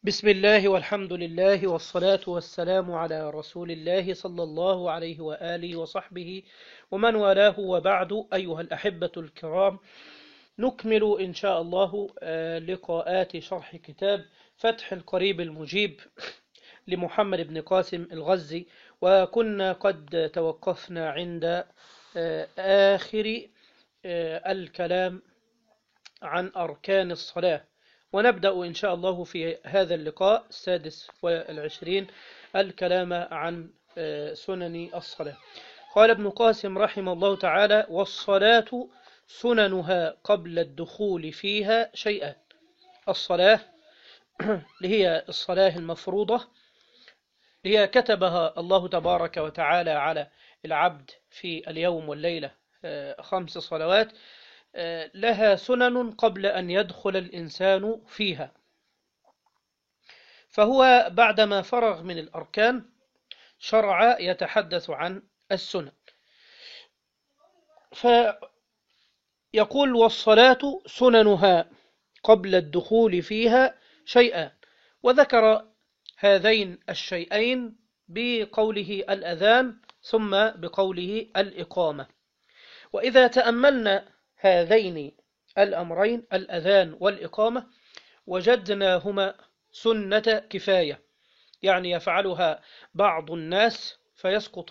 بسم الله والحمد لله والصلاة والسلام على رسول الله صلى الله عليه وآله وصحبه ومن والاه، وبعد. أيها الأحبة الكرام، نكمل إن شاء الله لقاءات شرح كتاب فتح القريب المجيب لمحمد بن قاسم الغزي، وكنا قد توقفنا عند آخر الكلام عن أركان الصلاة. ونبدأ إن شاء الله في هذا اللقاء ال26 الكلام عن سنن الصلاة. قال ابن قاسم رحمه الله تعالى: والصلاة سننها قبل الدخول فيها شيئان. الصلاة اللي هي الصلاة المفروضة، اللي هي كتبها الله تبارك وتعالى على العبد في اليوم والليلة، 5 صلوات لها سنن قبل أن يدخل الإنسان فيها. فهو بعدما فرغ من الأركان شرع يتحدث عن السنن، فيقول: والصلاة سننها قبل الدخول فيها شيئان. وذكر هذين الشيئين بقوله الأذان ثم بقوله الإقامة. وإذا تأملنا هذين الأمرين، الأذان والإقامة، وجدناهما سنة كفاية، يعني يفعلها بعض الناس فيسقط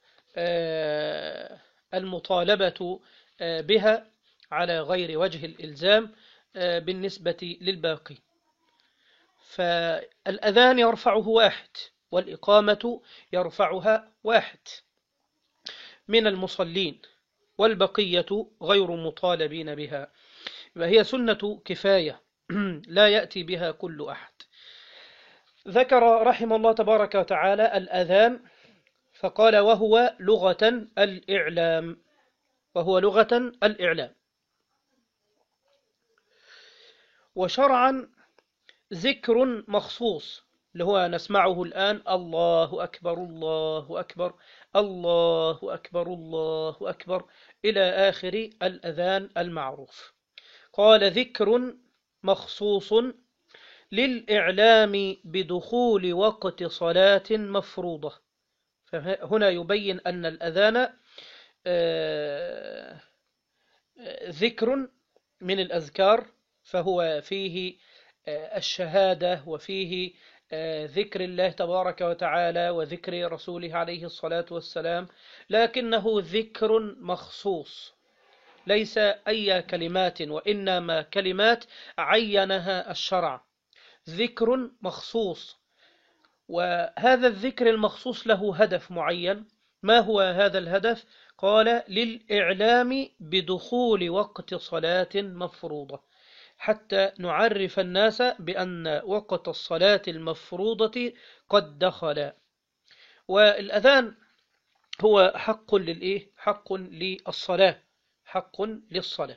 المطالبة بها على غير وجه الإلزام بالنسبة للباقي. فالأذان يرفعه واحد، والإقامة يرفعها واحد من المصلين، والبقية غير مطالبين بها، وهي سنة كفاية لا يأتي بها كل أحد. ذكر رحمه الله تبارك وتعالى الأذان فقال: وهو لغة الإعلام. وهو لغة الإعلام. وشرعا ذكر مخصوص اللي هو نسمعه الآن: الله أكبر الله أكبر الله أكبر الله أكبر، إلى آخر الأذان المعروف. قال: ذكر مخصوص للإعلام بدخول وقت صلاة مفروضة. فهنا يبين أن الأذان ذكر من الأذكار، فهو فيه الشهادة، وفيه ذكر الله تبارك وتعالى وذكر رسوله عليه الصلاة والسلام، لكنه ذكر مخصوص، ليس أي كلمات، وإنما كلمات عينها الشرع، ذكر مخصوص. وهذا الذكر المخصوص له هدف معين. ما هو هذا الهدف؟ قال: للإعلام بدخول وقت صلاة مفروضة، حتى نعرف الناس بأن وقت الصلاة المفروضة قد دخل. والأذان هو حق للإيه؟ حق للصلاة، حق للصلاة.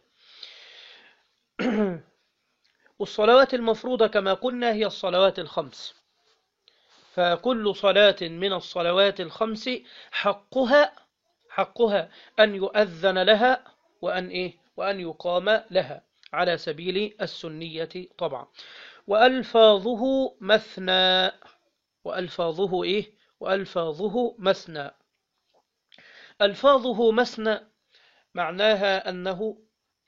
والصلوات المفروضة كما قلنا هي الصلوات الخمس، فكل صلاة من الصلوات الخمس حقها أن يؤذن لها وأن يقام لها على سبيل السنية طبعا. وألفاظه مثنى. وألفاظه مثنى. ألفاظه مثنى معناها أنه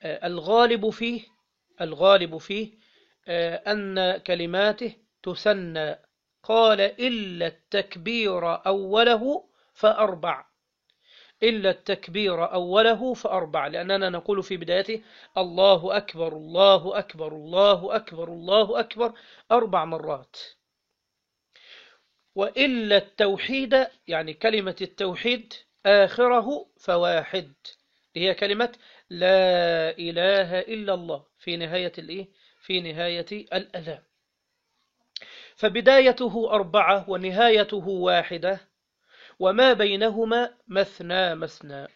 الغالب فيه أن كلماته تثنى. قال: إلا التكبير أوله فأربع. إلا التكبير أوله فأربع، لأننا نقول في بدايته: الله أكبر الله أكبر الله أكبر الله أكبر 4 مرات. وإلا التوحيد، يعني كلمة التوحيد، آخره فواحد، هي كلمة لا إله إلا الله في نهاية الأذان. فبدايته 4 ونهايته واحدة، وما بينهما مثنى مثنى.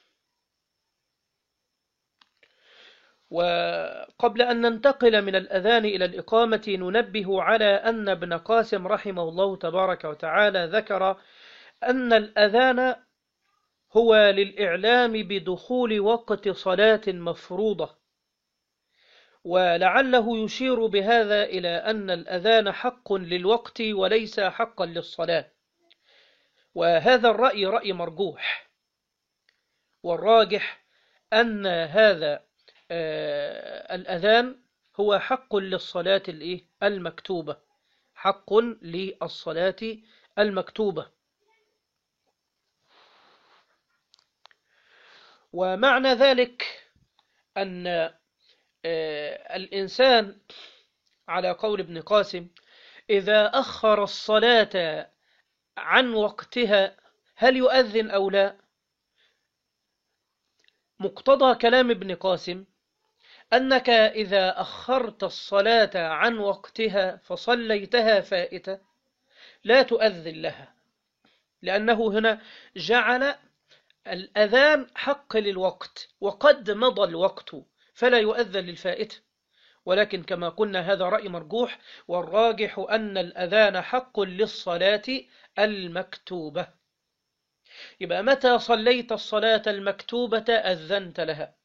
وقبل أن ننتقل من الأذان إلى الإقامة، ننبه على أن ابن قاسم رحمه الله تبارك وتعالى ذكر أن الأذان هو للإعلام بدخول وقت صلاة مفروضة، ولعله يشير بهذا إلى أن الأذان حق للوقت وليس حقا للصلاة، وهذا الرأي رأي مرجوح، والراجح أن هذا الأذان هو حق للصلاة المكتوبة، حق للصلاة المكتوبة. ومعنى ذلك أن الإنسان على قول ابن قاسم إذا أخر الصلاة عن وقتها هل يؤذن أو لا؟ مقتضى كلام ابن قاسم أنك إذا أخرت الصلاة عن وقتها فصليتها فائتة لا تؤذن لها، لأنه هنا جعل الأذان حق للوقت وقد مضى الوقت فلا يؤذن للفائتة. ولكن كما قلنا هذا رأي مرجوح، والراجح أن الأذان حق للصلاة المكتوبة. يبقى متى صليت الصلاة المكتوبة أذنت لها،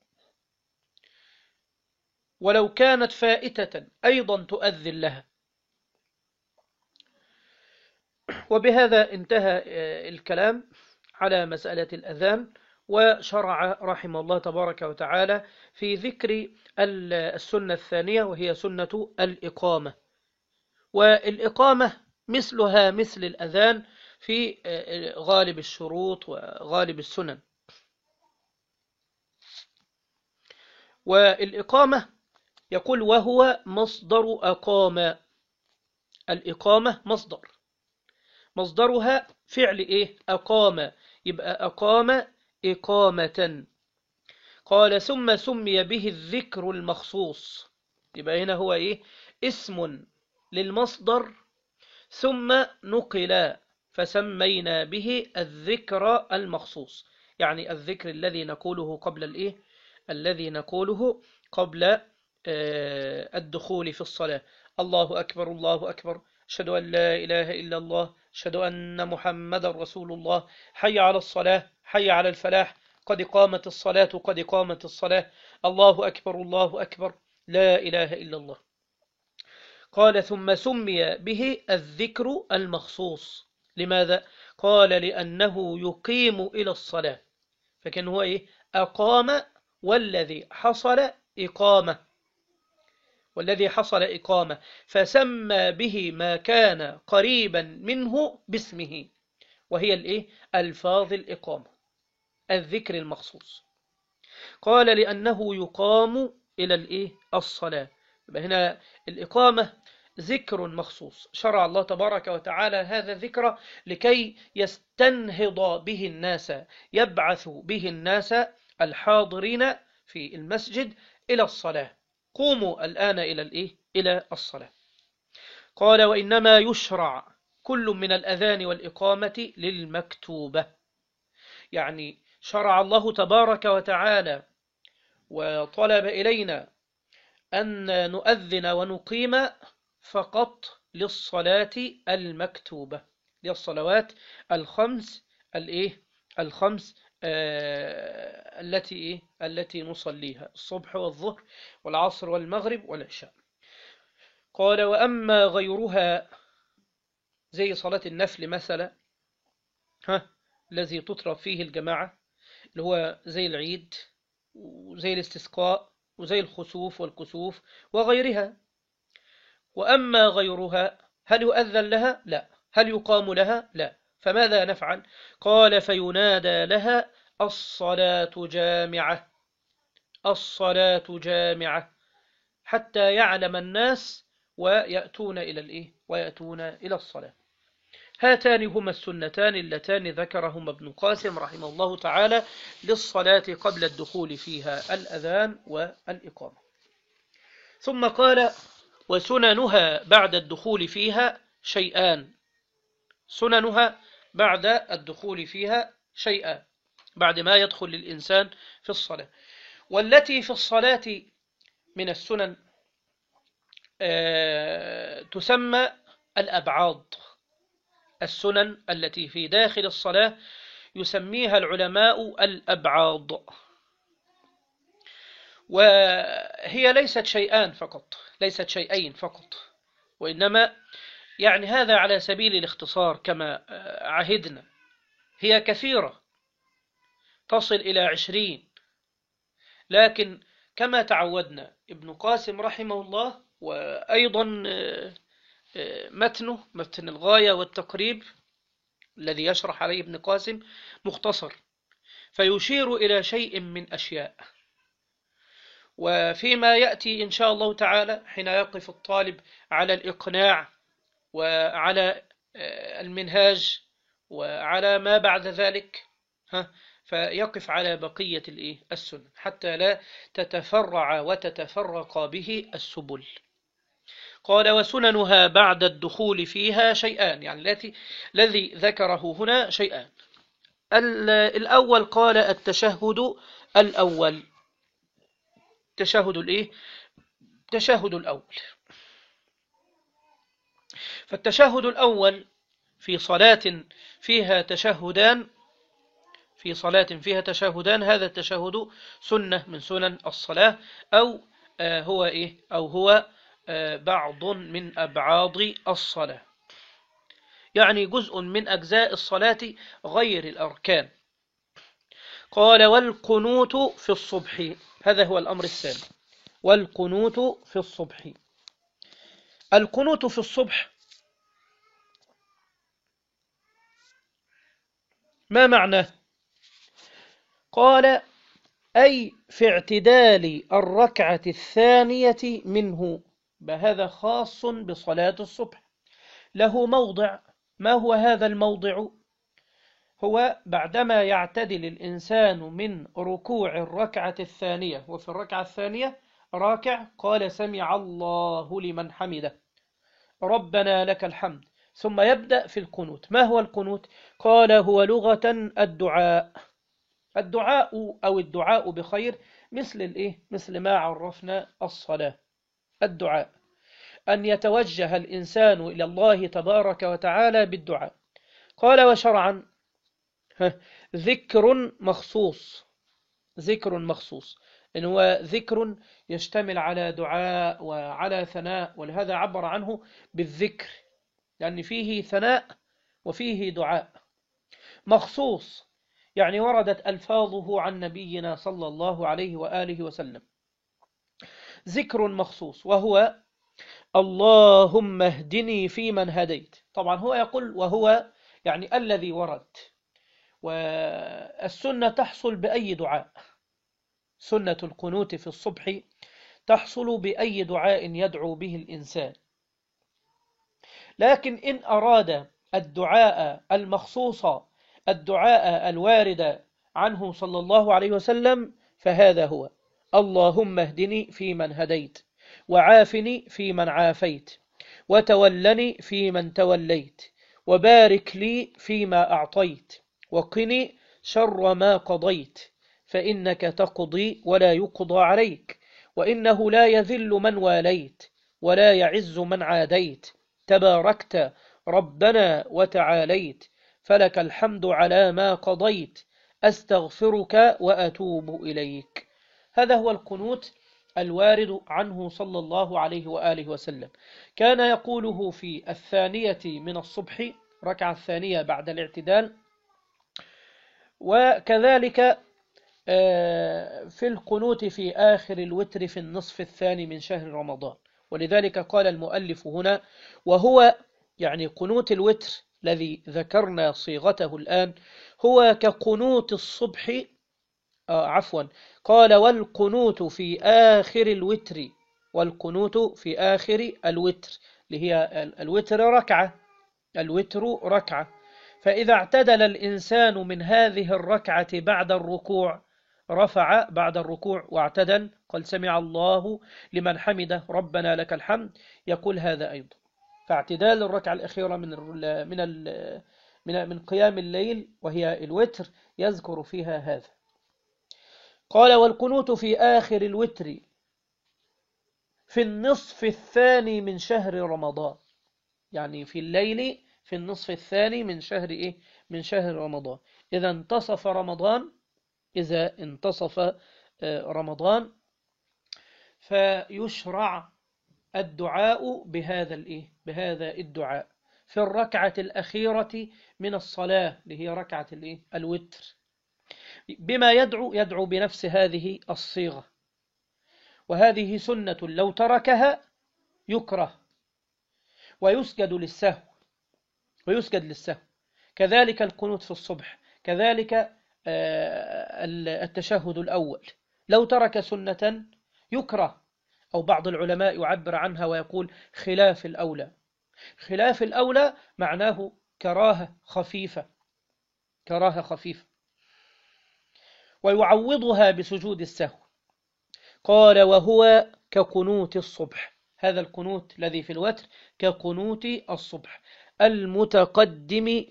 ولو كانت فائتة أيضا تؤذن لها. وبهذا انتهى الكلام على مسألة الأذان، وشرع رحمه الله تبارك وتعالى في ذكر السنة الثانية وهي سنة الإقامة. والإقامة مثلها مثل الأذان في غالب الشروط وغالب السنن. والإقامة يقول وهو مصدر أقام. الإقامة مصدرها فعل أقام، يبقى أقام إقامة. قال ثم سمي به الذكر المخصوص، يبقى هنا هو اسم للمصدر ثم نقل فسمينا به الذكر المخصوص، يعني الذكر الذي نقوله قبل الذي نقوله قبل الدخول في الصلاة. الله أكبر الله أكبر، أشهد أن لا إله إلا الله، أشهد أن محمد رسول الله، حي على الصلاة حي على الفلاح، قد قامت الصلاة قد قامت الصلاة، الله أكبر الله أكبر، لا إله إلا الله. قال ثم سمي به الذكر المخصوص. لماذا؟ قال لأنه يقيم إلى الصلاة، فكان هو أقام، والذي حصل إقامة، فسمى به ما كان قريبا منه باسمه، وهي ألفاظ الإقامة، الذكر المخصوص. قال لأنه يقام إلى الصلاة. هنا الإقامة ذكر مخصوص، شرع الله تبارك وتعالى هذا الذكر لكي يستنهض به الناس، يبعث به الناس الحاضرين في المسجد إلى الصلاة. قوموا الآن إلى الصلاة. قال وإنما يشرع كل من الأذان والإقامة للمكتوبة، يعني شرع الله تبارك وتعالى وطلب إلينا أن نؤذن ونقيم فقط للصلاة المكتوبة، للصلوات الخمس التي نصليها، الصبح والظهر والعصر والمغرب والعشاء. قال وأما غيرها زي صلاة النفل مثلا، الذي تطرب فيه الجماعة، اللي هو زي العيد وزي الاستسقاء وزي الخسوف والكسوف وغيرها. وأما غيرها هل يؤذن لها؟ لا. هل يقام لها؟ لا. فماذا نفعل؟ قال فينادى لها الصلاة جامعة، الصلاة جامعة، حتى يعلم الناس ويأتون إلى الصلاة. هاتان هما السنتان اللتان ذكرهما ابن قاسم رحمه الله تعالى للصلاة قبل الدخول فيها، الأذان والإقامة. ثم قال وسننها بعد الدخول فيها شيئان. سننها بعد الدخول فيها شيئان، بعد ما يدخل الإنسان في الصلاة. والتي في الصلاة من السنن تسمى الأبعاض. السنن التي في داخل الصلاة يسميها العلماء الأبعاض. وهي ليست شيئان فقط، ليست شيئين فقط، وإنما يعني هذا على سبيل الاختصار كما عهدنا. هي كثيرة تصل إلى 20، لكن كما تعودنا ابن قاسم رحمه الله، وأيضا متن الغاية والتقريب الذي يشرح عليه ابن قاسم مختصر، فيشير إلى شيء من أشياء. وفيما يأتي إن شاء الله تعالى حين يقف الطالب على الإقناع وعلى المنهاج وعلى ما بعد ذلك، فيقف على بقية السنن حتى لا تتفرع وتتفرق به السبل. قال: وسننها بعد الدخول فيها شيئان، يعني الذي ذكره هنا شيئان. الأول قال التشهد الأول. التشهد الأول. فالتشهد الأول في صلاة فيها تشهدان، هذا التشهد سنة من سنن الصلاة، أو هو بعض من أبعاض الصلاة، يعني جزء من أجزاء الصلاة غير الأركان. قال: والقنوت في الصبح. هذا هو الأمر الثاني، والقنوت في الصبح. القنوت في الصبح ما معناه؟ قال: أي في اعتدال الركعة الثانية منه. بهذا خاص بصلاة الصبح، له موضع. ما هو هذا الموضع؟ هو بعدما يعتدل الإنسان من ركوع الركعة الثانية، وفي الركعة الثانية راكع، قال: سمع الله لمن حمده، ربنا لك الحمد، ثم يبدأ في القنوت. ما هو القنوت؟ قال: هو لغة الدعاء أو الدعاء بخير، مثل ما عرفنا الصلاة. الدعاء أن يتوجه الإنسان إلى الله تبارك وتعالى بالدعاء. قال: وشرعا ذكر مخصوص. إن هو ذكر يشتمل على دعاء وعلى ثناء، ولهذا عبر عنه بالذكر، لأن فيه ثناء وفيه دعاء. مخصوص يعني وردت ألفاظه عن نبينا صلى الله عليه وآله وسلم. ذكر مخصوص، وهو: اللهم اهدني فيمن هديت. طبعا هو يقول وهو يعني الذي ورد، والسنة تحصل بأي دعاء. سنة القنوت في الصبح تحصل بأي دعاء يدعو به الإنسان، لكن إن أراد الدعاء المخصوص، الدعاء الوارد عنه صلى الله عليه وسلم، فهذا هو: اللهم اهدني فيمن هديت، وعافني فيمن عافيت، وتولني فيمن توليت، وبارك لي فيما أعطيت، وقني شر ما قضيت، فإنك تقضي ولا يقضى عليك، وإنه لا يذل من واليت ولا يعز من عاديت، تباركت ربنا وتعاليت، فلك الحمد على ما قضيت، أستغفرك وأتوب إليك. هذا هو القنوت الوارد عنه صلى الله عليه وآله وسلم. كان يقوله في الثانية من الصبح، ركعة الثانية بعد الاعتدال، وكذلك في القنوت في آخر الوتر في النصف الثاني من شهر رمضان. ولذلك قال المؤلف هنا: وهو يعني قنوت الوتر الذي ذكرنا صيغته الآن هو كقنوت الصبح. قال: والقنوت في آخر الوتر. والقنوت في آخر الوتر اللي هي الوتر ركعة. فإذا اعتدل الإنسان من هذه الركعة بعد الركوع، رفع بعد الركوع واعتدل، قال: سمع الله لمن حمده، ربنا لك الحمد، يقول هذا أيضا. فاعتدال الركعة الأخيرة من قيام الليل وهي الوتر يذكر فيها هذا. قال: والقنوت في آخر الوتر في النصف الثاني من شهر رمضان، يعني في الليل في النصف الثاني من شهر رمضان. إذا انتصف رمضان فيشرع الدعاء بهذا الدعاء في الركعة الأخيرة من الصلاة اللي هي ركعة الوتر، بما يدعو بنفس هذه الصيغة. وهذه سنة لو تركها يكره ويسجد للسهو. كذلك القنوت في الصبح، كذلك التشهد الأول لو ترك سنة يكره، أو بعض العلماء يعبر عنها ويقول خلاف الأولى. خلاف الأولى معناه كراهة خفيفة، ويعوضها بسجود السهو. قال وهو كقنوت الصبح، هذا القنوت الذي في الوتر كقنوت الصبح المتقدم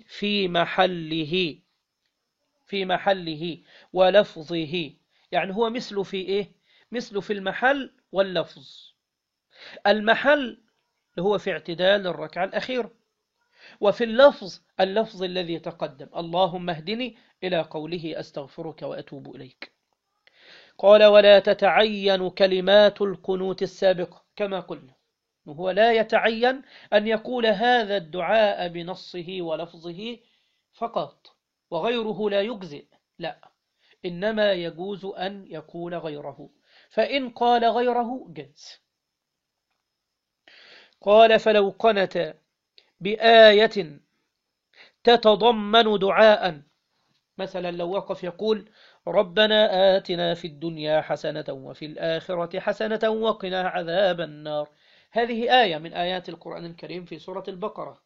في محله ولفظه. يعني هو مثل في المحل واللفظ. المحل هو في اعتدال الركعة الأخيرة، وفي اللفظ الذي تقدم اللهم اهدني إلى قوله أستغفرك وأتوب إليك. قال ولا تتعين كلمات القنوت السابقة كما قلنا، وهو لا يتعين أن يقول هذا الدعاء بنصه ولفظه فقط وغيره لا يجزئ، لا، إنما يجوز أن يقول غيره، فإن قال غيره جاز. قال فلو قنت بآية تتضمن دعاء، مثلا لو وقف يقول ربنا آتنا في الدنيا حسنة وفي الآخرة حسنة وقنا عذاب النار، هذه آية من آيات القرآن الكريم في سورة البقرة.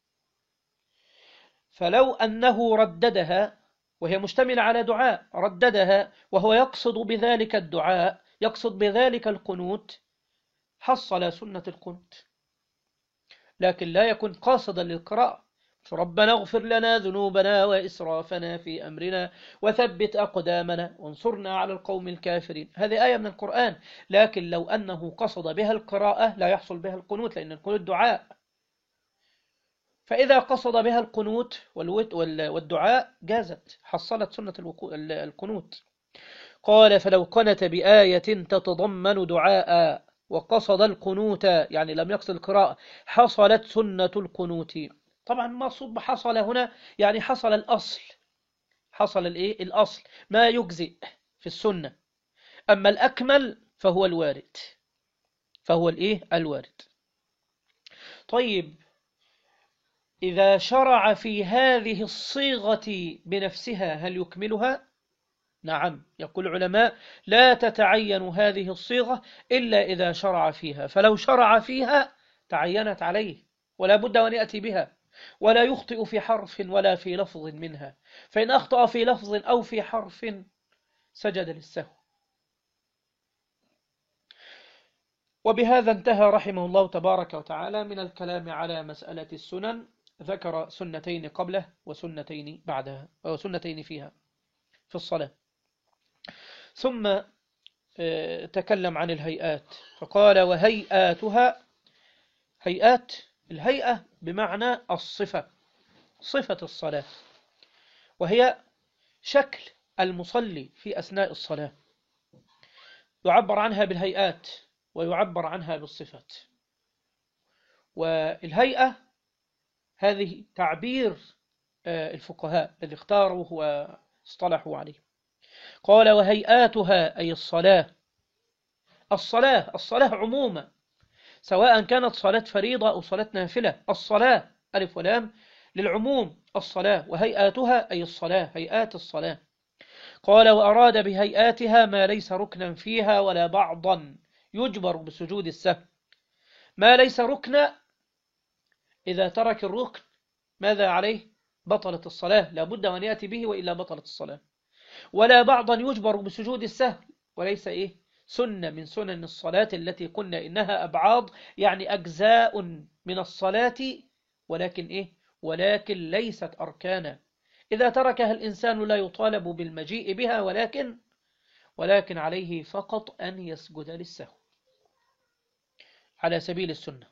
فلو أنه رددها وهي مشتملة على دعاء، رددها وهو يقصد بذلك الدعاء، يقصد بذلك القنوت، حصل سنة القنوت، لكن لا يكون قاصدا للقراءة. ربنا اغفر لنا ذنوبنا وإسرافنا في أمرنا وثبت أقدامنا وانصرنا على القوم الكافرين، هذه آية من القرآن، لكن لو أنه قصد بها القراءة لا يحصل بها القنوت، لأن القنوت دعاء. فإذا قصد بها القنوت والدعاء جازت، حصلت سنة القنوت. قال فلو قنت بآية تتضمن دعاء وقصد القنوت، يعني لم يقصد القراءة، حصلت سنة القنوت. طبعا ما صب حصل هنا يعني حصل الأصل، الأصل ما يجزئ في السنة، أما الأكمل فهو الوارد. طيب إذا شرع في هذه الصيغة بنفسها هل يكملها؟ نعم، يقول العلماء لا تتعين هذه الصيغة إلا إذا شرع فيها، فلو شرع فيها تعينت عليه ولا بد أن يأتي بها، ولا يخطئ في حرف ولا في لفظ منها، فإن أخطأ في لفظ أو في حرف سجد للسهو. وبهذا انتهى رحمه الله تبارك وتعالى من الكلام على مسألة السنن، ذكر سنتين قبله وسنتين بعدها وسنتين فيها في الصلاة. ثم تكلم عن الهيئات فقال وهيئاتها، الهيئة بمعنى الصفة، صفة الصلاة، وهي شكل المصلي في أثناء الصلاة، يعبر عنها بالهيئات ويعبر عنها بالصفات. والهيئة هذه تعبير الفقهاء الذي اختاروا واصطلحوا عليه. قال وهيئاتها أي الصلاة عموما، سواء كانت صلاة فريضة أو صلاة نافلة، الصلاة ألف ولام للعموم، الصلاة. وهيئاتها أي الصلاة، هيئات الصلاة. قال وأراد بهيئاتها ما ليس ركنا فيها ولا بعضا يجبر بسجود السهو. ما ليس ركنا، إذا ترك الركن ماذا عليه؟ بطلت الصلاة، لا بد أن يأتي به وإلا بطلت الصلاة. ولا بعضا يجبر بسجود السهو، وليس سنة من سنن الصلاة التي قلنا إنها أبعاض، يعني أجزاء من الصلاة، ولكن ليست أركانا. إذا تركها الإنسان لا يطالب بالمجيء بها، ولكن عليه فقط أن يسجد للسهو على سبيل السنة.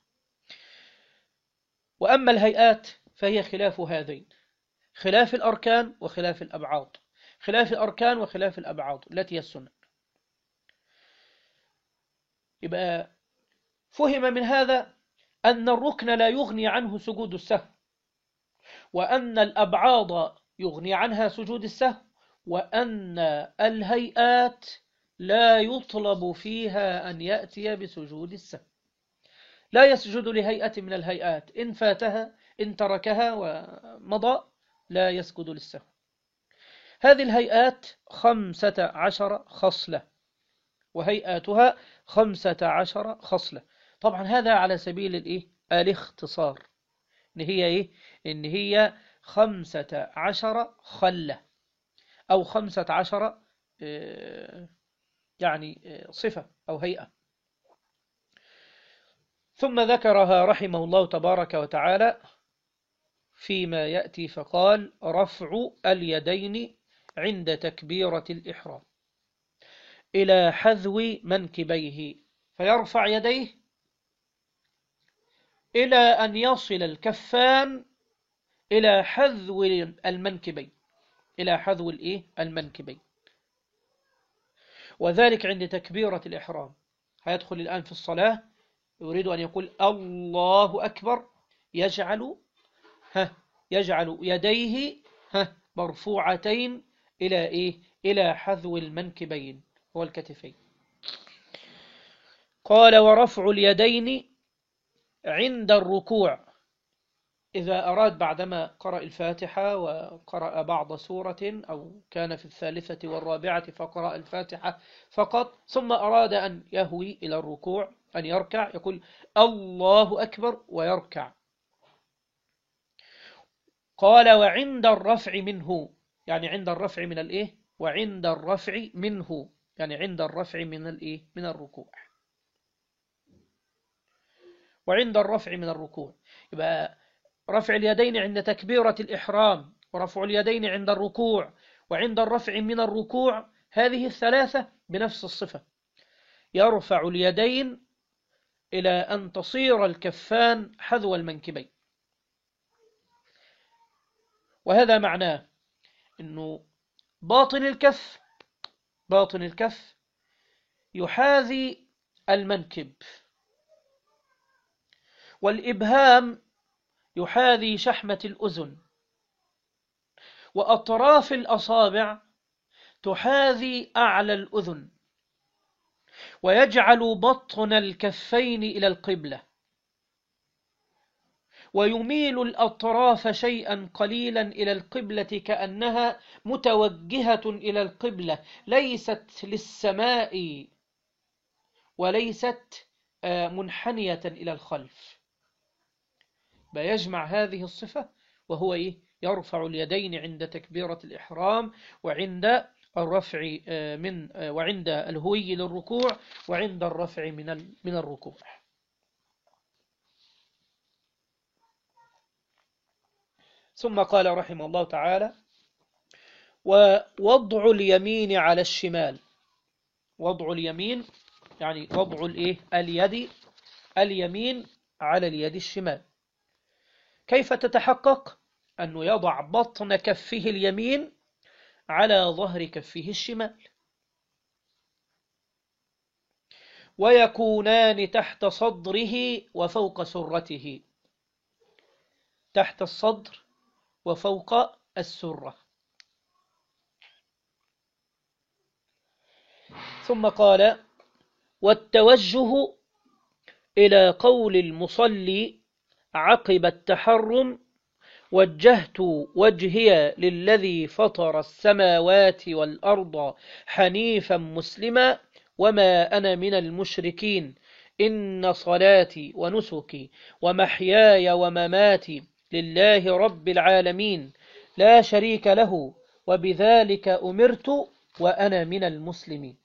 وأما الهيئات فهي خلاف هذين، خلاف الأركان وخلاف الأبعاض، خلاف الأركان وخلاف الأبعاض التي هي السنة. يبقى فهم من هذا أن الركن لا يغني عنه سجود السهو، وأن الأبعاض يغني عنها سجود السهو، وأن الهيئات لا يطلب فيها أن يأتي بسجود السهو، لا يسجد لهيئة من الهيئات، إن فاتها إن تركها ومضى لا يسجد للسهو. هذه الهيئات 15 خصلة، وهيئاتها 15 خصلة. طبعا هذا على سبيل الاختصار، إن هي 15 خلة، أو 15 يعني صفة أو هيئة. ثم ذكرها رحمه الله تبارك وتعالى فيما يأتي، فقال: رفع اليدين عند تكبيرة الإحرام إلى حذو منكبيه، فيرفع يديه إلى أن يصل الكفان إلى حذو المنكبين، إلى حذو المنكبين، وذلك عند تكبيرة الإحرام. هيدخل الآن في الصلاة، يريد أن يقول الله أكبر، يجعل يديه مرفوعتين إلى حذو المنكبين والكتفين. قال: ورفع اليدين عند الركوع، إذا أراد بعدما قرأ الفاتحة وقرأ بعض سورة، أو كان في الثالثة والرابعة فقرأ الفاتحة فقط، ثم أراد أن يهوي إلى الركوع، أن يركع، يقول الله أكبر ويركع. قال: وعند الرفع منه، يعني عند الرفع من وعند الرفع منه، يعني عند الرفع من الركوع. وعند الرفع من الركوع، يبقى رفع اليدين عند تكبيرة الإحرام، ورفع اليدين عند الركوع، وعند الرفع من الركوع، هذه الثلاثة بنفس الصفة. يرفع اليدين إلى أن تصير الكفان حذو المنكبين، وهذا معناه أنه باطن الكف يحاذي المنكب، والإبهام يحاذي شحمة الأذن، وأطراف الأصابع تحاذي أعلى الأذن، ويجعل بطن الكفين إلى القبلة، ويميل الأطراف شيئا قليلا إلى القبلة كأنها متوجهة إلى القبلة، ليست للسماء وليست منحنية إلى الخلف. بيجمع هذه الصفة، وهو يرفع اليدين عند تكبيرة الإحرام، وعند الرفع وعند الهوي للركوع، وعند الرفع من الركوع. ثم قال رحمه الله تعالى: ووضع اليمين على الشمال. وضع اليمين يعني وضع اليد اليمين على اليد الشمال. كيف تتحقق؟ أنه يضع بطن كفه اليمين على ظهر كفه الشمال، ويكونان تحت صدره وفوق سرته، تحت الصدر وفوق السرة. ثم قال: والتوجه إلى قول المصلي عقب التحرم: وجهت وجهي للذي فطر السماوات والأرض حنيفا مسلما وما أنا من المشركين، إن صلاتي ونسكي ومحياي ومماتي لله رب العالمين لا شريك له وبذلك أمرت وأنا من المسلمين.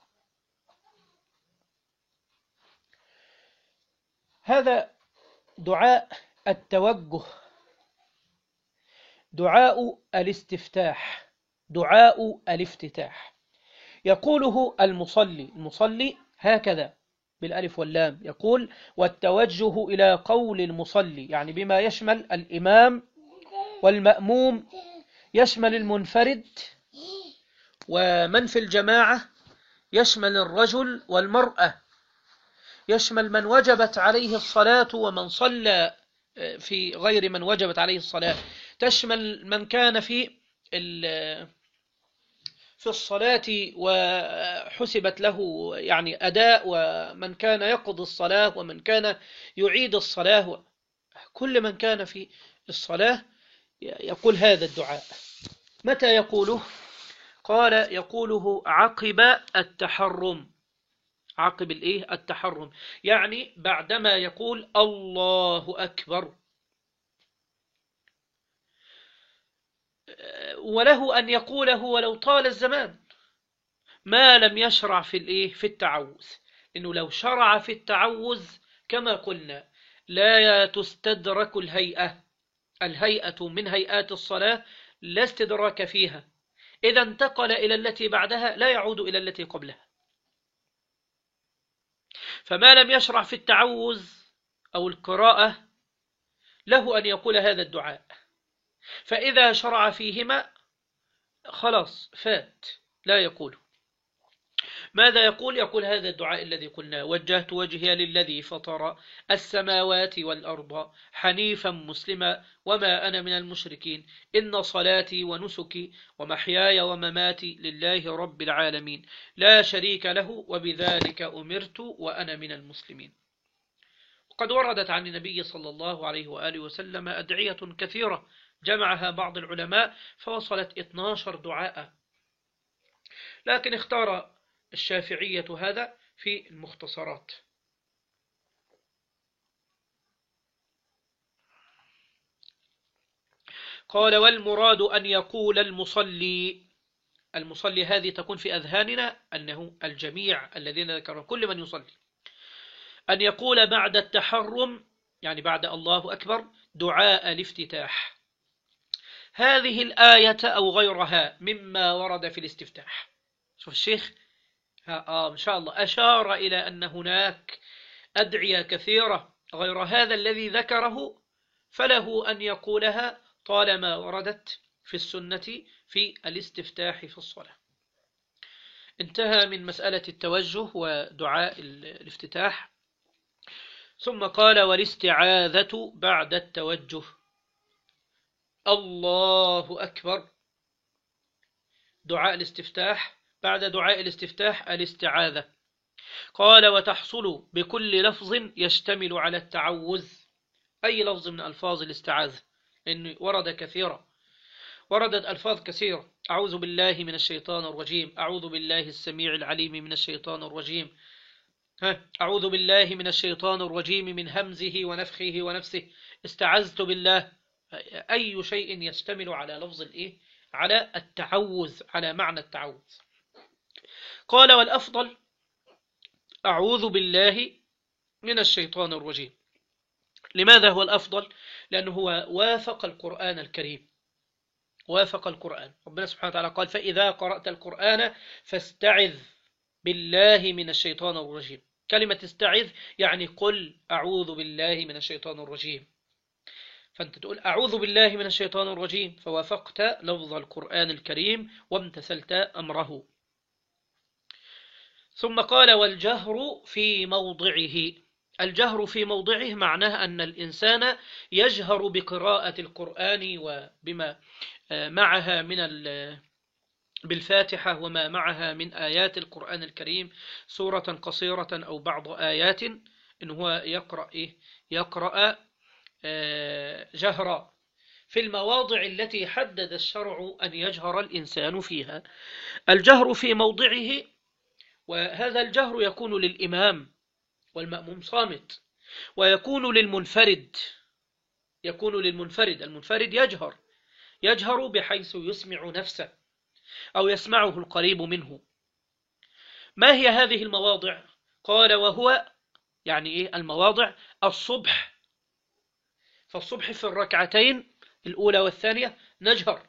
هذا دعاء التوجه، دعاء الاستفتاح، دعاء الافتتاح. يقوله المصلي هكذا بالألف واللام، يقول: والتوجه إلى قول المصلي، يعني بما يشمل الإمام والمأموم، يشمل المنفرد ومن في الجماعة، يشمل الرجل والمرأة، يشمل من وجبت عليه الصلاة ومن صلى في غير من وجبت عليه الصلاة، تشمل من كان في الصلاة وحسبت له يعني أداء، ومن كان يقضي الصلاة، ومن كان يعيد الصلاة، كل من كان في الصلاة يقول هذا الدعاء. متى يقوله؟ قال يقوله عقب التحرم. عقب التحرم، يعني بعدما يقول الله أكبر. وله أن يقوله ولو طال الزمان ما لم يشرع في التعوذ، لأنه لو شرع في التعوذ كما قلنا لا تستدرك الهيئة من هيئات الصلاة لا استدراك فيها، إذا انتقل إلى التي بعدها لا يعود إلى التي قبلها. فما لم يشرع في التعوذ أو القراءة له أن يقول هذا الدعاء، فإذا شرع فيهما خلاص فات لا يقوله. ماذا يقول؟ يقول هذا الدعاء الذي قلنا: وجهت وجهي للذي فطر السماوات والأرض حنيفا مسلما وما أنا من المشركين إن صلاتي ونسكي ومحياي ومماتي لله رب العالمين لا شريك له وبذلك أمرت وأنا من المسلمين. قد وردت عن النبي صلى الله عليه وآله وسلم أدعية كثيرة جمعها بعض العلماء فوصلت 12 دعاء، لكن اختار الشافعية هذا في المختصرات. قال: والمراد أن يقول المصلي هذه تكون في أذهاننا أنه الجميع الذين ذكروا كل من يصلي، أن يقول بعد التحرم يعني بعد الله أكبر دعاء الافتتاح هذه الآية أو غيرها مما ورد في الاستفتاح. شوف الشيخ إن شاء الله أشار إلى أن هناك أدعية كثيرة غير هذا الذي ذكره، فله أن يقولها طالما وردت في السنة في الاستفتاح في الصلاة. انتهى من مسألة التوجه ودعاء الافتتاح. ثم قال: والاستعاذة بعد التوجه. الله أكبر. دعاء الاستفتاح بعد دعاء الاستفتاح الاستعاذة. قال: وتحصل بكل لفظ يشتمل على التعوذ، أي لفظ من ألفاظ الاستعاذة، لأنه وردت ألفاظ كثيرة: أعوذ بالله من الشيطان الرجيم، أعوذ بالله السميع العليم من الشيطان الرجيم، أعوذ بالله من الشيطان الرجيم من همزه ونفخه ونفسه، استعذت بالله. أي شيء يشتمل على لفظ على التعوذ، على معنى التعوذ. قال: والأفضل أعوذ بالله من الشيطان الرجيم. لماذا هو الأفضل؟ لأنه هو وافق القرآن الكريم، وافق القرآن. ربنا سبحانه وتعالى قال: فإذا قرأت القرآن فاستعذ بالله من الشيطان الرجيم. كلمة استعذ يعني قل أعوذ بالله من الشيطان الرجيم، فأنت تقول أعوذ بالله من الشيطان الرجيم، فوافقت لفظ القرآن الكريم وامتثلت أمره. ثم قال: والجهر في موضعه. الجهر في موضعه معناه أن الإنسان يجهر بقراءة القرآن وبما معها بالفاتحة وما معها من آيات القرآن الكريم، سورة قصيرة أو بعض آيات، إن هو يقرأ جهرا في المواضع التي حدد الشرع أن يجهر الإنسان فيها. الجهر في موضعه، وهذا الجهر يكون للإمام والمأموم صامت، ويكون للمنفرد. المنفرد يجهر بحيث يسمع نفسه أو يسمعه القريب منه. ما هي هذه المواضع؟ قال: وهو يعني المواضع الصبح. فالصبح في الركعتين الأولى والثانية نجهر،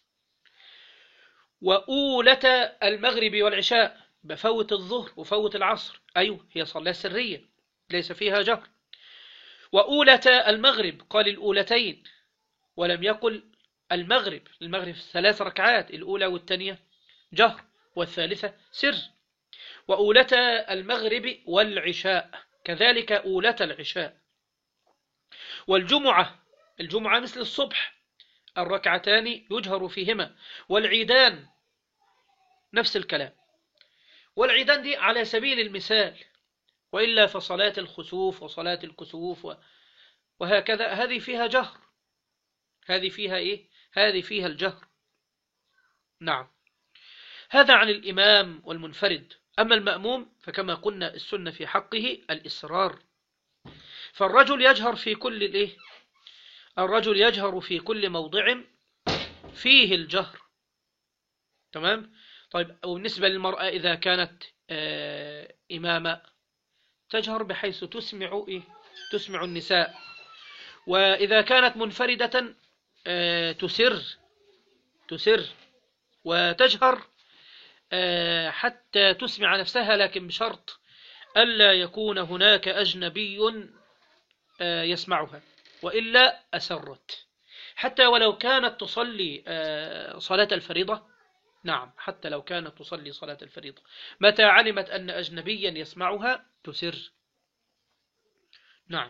وأولة المغرب والعشاء بفوت الظهر وفوت العصر، أيوه هي صلاة سرية ليس فيها جهر. وأولة المغرب قال الأولتين ولم يقل المغرب 3 ركعات، الأولى والثانية جهر والثالثة سر. وأولة المغرب والعشاء كذلك أولة العشاء. والجمعة، الجمعة مثل الصبح، الركعتان يجهر فيهما. والعيدان نفس الكلام. والعيدان دي على سبيل المثال، وإلا فصلاة الخسوف وصلاة الكسوف وهكذا، هذه فيها جهر. هذه فيها إيه؟ هذه فيها الجهر. نعم. هذا عن الإمام والمنفرد. أما المأموم فكما قلنا السنة في حقه الإسرار. فالرجل يجهر في كل الإيه؟ الرجل يجهر في كل موضع فيه الجهر. تمام. طيب، وبالنسبة للمرأة إذا كانت إمامة تجهر بحيث تسمع إيه؟ تسمع النساء. وإذا كانت منفردة تسر وتجهر حتى تسمع نفسها، لكن بشرط ألا يكون هناك أجنبي يسمعها، وإلا أسرت. حتى ولو كانت تصلي صلاة الفريضة. نعم، حتى لو كانت تصلي صلاة الفريضة، متى علمت أن أجنبيا يسمعها تسر. نعم.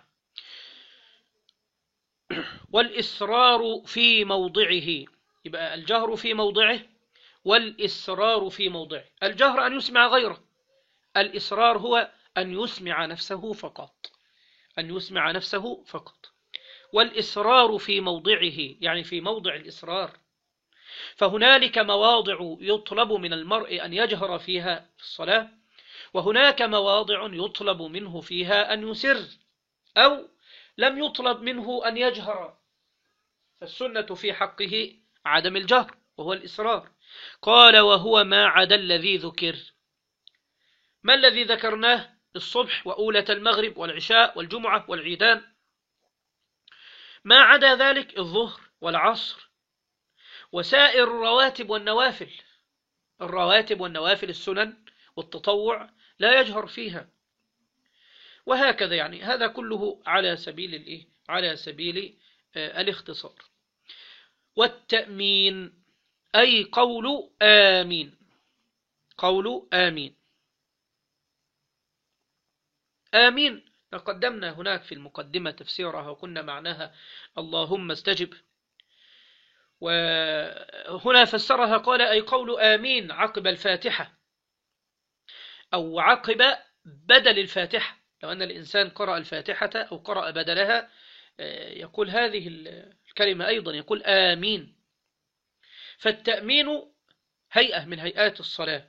والإسرار في موضعه، يبقى الجهر في موضعه والإسرار في موضعه. الجهر أن يسمع غيره، الإسرار هو أن يسمع نفسه فقط، أن يسمع نفسه فقط. والإسرار في موضعه يعني في موضع الإسرار. فهنالك مواضع يطلب من المرء أن يجهر فيها في الصلاة، وهناك مواضع يطلب منه فيها أن يسر، أو لم يطلب منه أن يجهر. فالسنة في حقه عدم الجهر وهو الإسرار. قال: وهو ما عدا الذي ذكر. ما الذي ذكرناه؟ الصبح وأولة المغرب والعشاء والجمعة والعيدان. ما عدا ذلك الظهر والعصر وسائر الرواتب والنوافل. الرواتب والنوافل السنن والتطوع لا يجهر فيها، وهكذا. يعني هذا كله على سبيل الإيه؟ على سبيل الاختصار. والتأمين أي قول آمين. قول آمين. آمين قدمنا هناك في المقدمة تفسيرها وقلنا معناها اللهم استجب. وهنا فسرها قال أي قول آمين عقب الفاتحة، أو عقب بدل الفاتحة. لو أن الإنسان قرأ الفاتحة أو قرأ بدلها يقول هذه الكلمة أيضا، يقول آمين. فالتأمين هيئة من هيئات الصلاة،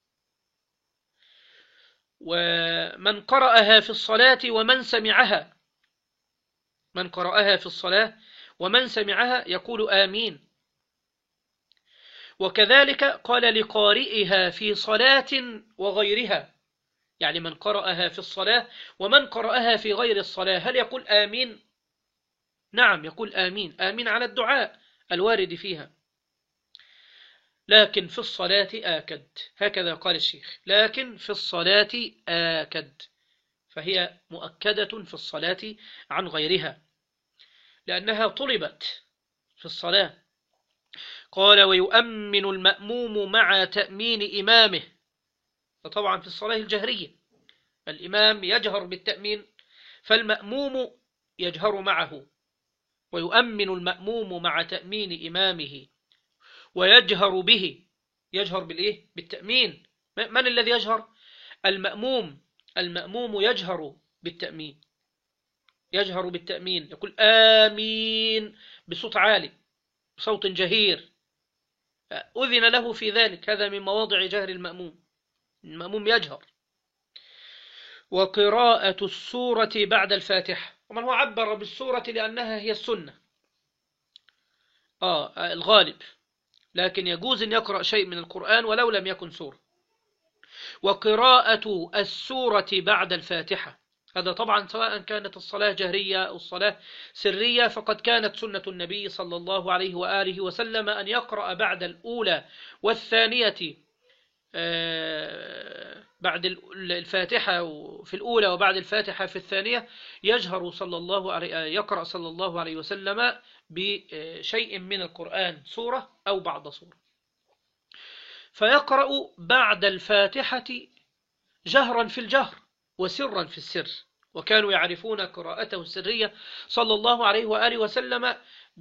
ومن قرأها في الصلاة ومن سمعها، من قرأها في الصلاة ومن سمعها يقول آمين. وكذلك قال لقارئها في صلاة وغيرها، يعني من قرأها في الصلاة ومن قرأها في غير الصلاة هل يقول آمين؟ نعم، يقول آمين. آمين على الدعاء الوارد فيها، لكن في الصلاة آكد. هكذا قال الشيخ: لكن في الصلاة آكد، فهي مؤكدة في الصلاة عن غيرها لأنها طلبت في الصلاة. قال: ويؤمن المأموم مع تأمين إمامه. فطبعا في الصلاة الجهرية الإمام يجهر بالتأمين، فالمأموم يجهر معه. ويؤمن المأموم مع تأمين إمامه ويجهر به. يجهر بالإيه؟ بالتأمين. من الذي يجهر؟ المأموم. المأموم يجهر بالتأمين، يجهر بالتأمين، يقول آمين بصوت عالي، بصوت جهير، أذن له في ذلك. هذا من مواضع جهر المأموم. المأموم يجهر. وقراءة السورة بعد الفاتحة. ومن هو عبر بالسورة لأنها هي السنة الغالب، لكن يجوز أن يقرأ شيء من القرآن ولو لم يكن سورة. وقراءة السورة بعد الفاتحة، هذا طبعا سواء كانت الصلاة جهرية أو الصلاة سرية، فقد كانت سنة النبي صلى الله عليه وآله وسلم أن يقرأ بعد الأولى والثانية، بعد الفاتحة في الأولى وبعد الفاتحة في الثانية يجهر يقرأ صلى الله عليه وسلم بشيء من القرآن، سورة أو بعض سورة. فيقرأ بعد الفاتحة جهرا في الجهر وسرا في السر. وكانوا يعرفون قراءته السرية صلى الله عليه وآله وسلم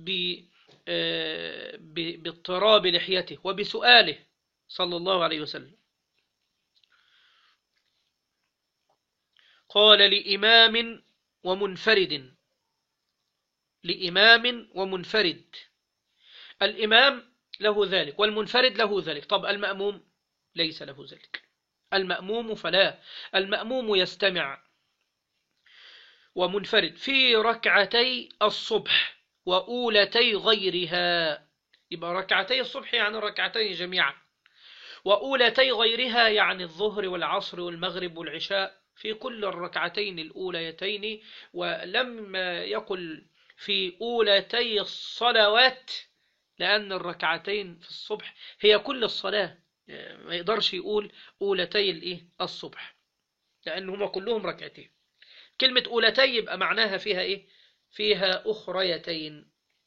باضطراب لحيته وبسؤاله صلى الله عليه وسلم. قال لإمام ومنفرد، لإمام ومنفرد، الإمام له ذلك والمنفرد له ذلك. طب المأموم ليس له ذلك، المأموم فلا، المأموم يستمع ومنفرد في ركعتي الصبح وأولتي غيرها. يبقى ركعتي الصبح يعني ركعتين جميعا، وأولتي غيرها يعني الظهر والعصر والمغرب والعشاء في كل الركعتين الأوليتين. ولم يقل في أولتي الصلوات، لأن الركعتين في الصبح هي كل الصلاة، ما يقدرش يقول أولتي الصبح، لأن هما كلهم ركعتين. كلمة أولتي يبقى معناها فيها إيه؟ فيها أخريتين.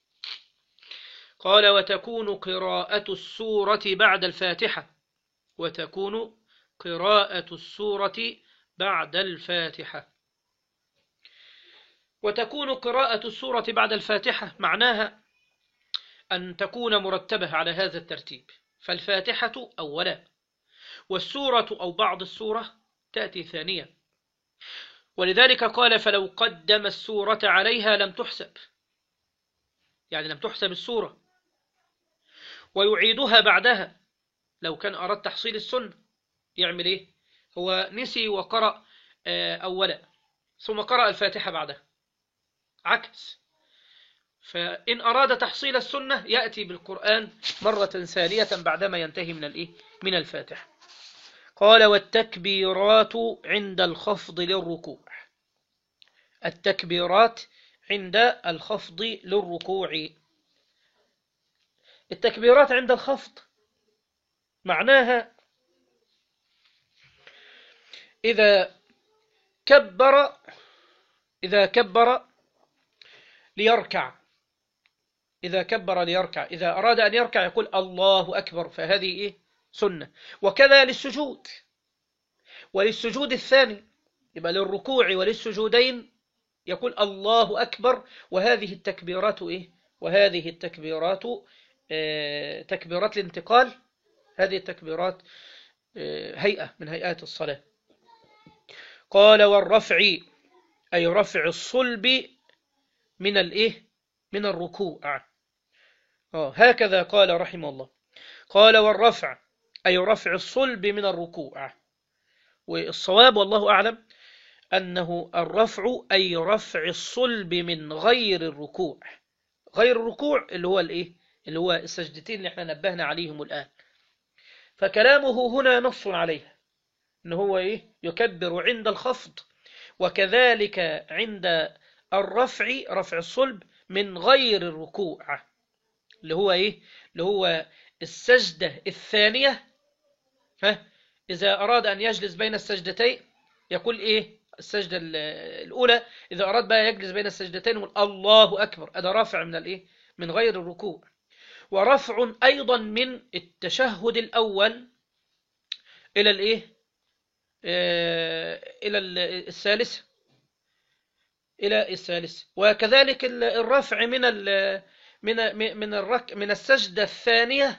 قال وتكون قراءة السورة بعد الفاتحة، وتكون قراءة السورة بعد الفاتحة. وتكون قراءة السورة بعد الفاتحة معناها أن تكون مرتبة على هذا الترتيب، فالفاتحة أولا، والسورة أو بعض السورة تأتي ثانية. ولذلك قال فلو قدم السورة عليها لم تحسب، يعني لم تحسب السورة، ويعيدها بعدها. لو كان أراد تحصيل السنة يعمل إيه؟ هو نسي وقرأ أولا ثم قرأ الفاتحة بعدها، عكس. فإن أراد تحصيل السنة يأتي بالقرآن مرة ثانية بعدما ينتهي من الفاتحة. قال والتكبيرات عند الخفض للركوع، التكبيرات عند الخفض للركوع. التكبيرات عند الخفض معناها إذا كبر ليركع، إذا أراد أن يركع يقول الله أكبر، فهذه سنة. وكذا للسجود، وللسجود الثاني يبقى للركوع وللسجودين يقول الله أكبر. وهذه التكبيرات وهذه التكبيرات تكبيرات الانتقال، هذه التكبيرات هيئة من هيئات الصلاة. قال والرفع أي رفع الصلب من الركوع. هكذا قال رحمه الله. قال والرفع أي رفع الصلب من الركوع. والصواب والله أعلم أنه الرفع أي رفع الصلب من غير الركوع. غير الركوع اللي هو السجدتين اللي احنا نبهنا عليهم الآن. فكلامه هنا نص عليه إن هو يكبر عند الخفض، وكذلك عند الرفع رفع الصلب من غير الركوع، اللي هو السجدة الثانية. إذا أراد أن يجلس بين السجدتين يقول السجدة الأولى إذا أراد بقى يجلس بين السجدتين يقول الله أكبر، هذا رافع من غير الركوع. ورفع أيضا من التشهد الأول إلى إلى الثالث. وكذلك الرفع من السجدة الثانية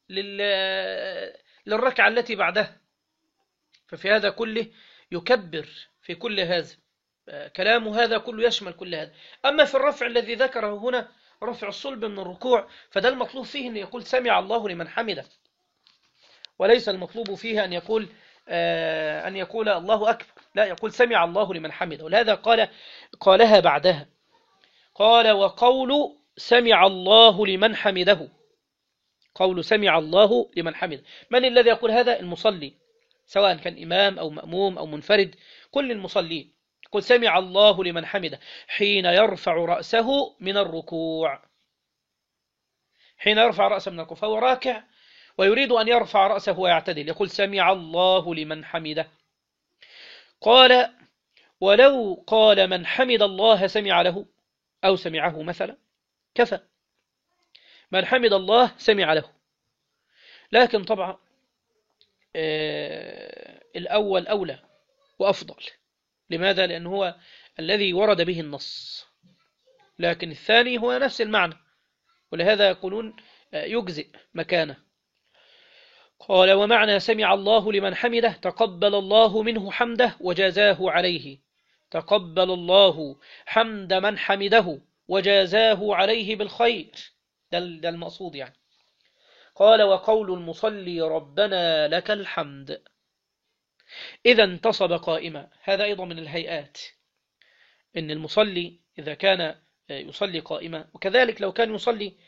للركعة التي بعدها. ففي هذا كله يكبر في كل هذا، كلام هذا كله يشمل كل هذا. أما في الرفع الذي ذكره هنا رفع الصلب من الركوع، فده المطلوب فيه أن يقول سمع الله لمن حمده، وليس المطلوب فيه أن يقول الله أكبر، لا، يقول سمع الله لمن حمده. ولهذا قالها بعدها. قال وقول سمع الله لمن حمده، قول سمع الله لمن حمده، من الذي يقول هذا؟ المصلي، سواء كان إمام أو مأموم أو منفرد، كل المصلين. قل سمع الله لمن حمده حين يرفع رأسه من الركوع، حين يرفع رأسه من الركوع، فهو راكع ويريد أن يرفع رأسه ويعتدل، يقول سمع الله لمن حمده. قال ولو قال من حمد الله سمع له أو سمعه مثلا كفى، من حمد الله سمع له. لكن طبعا الأول أولى وأفضل، لماذا؟ لأنه هو الذي ورد به النص، لكن الثاني هو نفس المعنى، ولهذا يقولون يجزئ مكانه. قال ومعنى سمع الله لمن حمده تقبل الله منه حمده وجازاه عليه. تقبل الله حمد من حمده وجازاه عليه بالخير، ده المقصود يعني. قال وقول المصلي ربنا لك الحمد إذا انتصب قائما، هذا أيضا من الهيئات، إن المصلي إذا كان يصلي قائما، وكذلك لو كان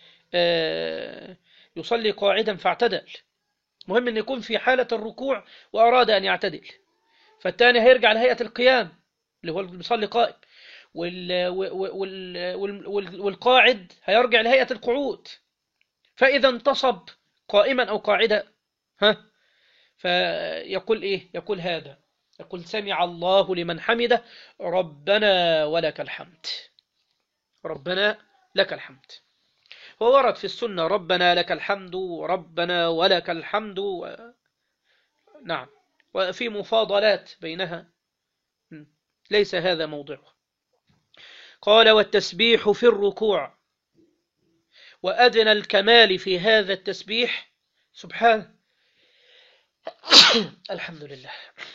يصلي قاعدا فاعتدل، مهم أن يكون في حالة الركوع وأراد أن يعتدل، فالثاني هيرجع لهيئة القيام اللي هو المصلي قائم، والقاعد هيرجع لهيئة القعود. فإذا انتصب قائما أو قاعدا فيقول إيه؟ يقول هذا، يقول سمع الله لمن حمده ربنا ولك الحمد. ربنا لك الحمد، هو ورد في السنة ربنا لك الحمد ربنا ولك الحمد نعم، وفي مفاضلات بينها، ليس هذا موضعه. قال والتسبيح في الركوع، وأدنى الكمال في هذا التسبيح سبحان الحمد لله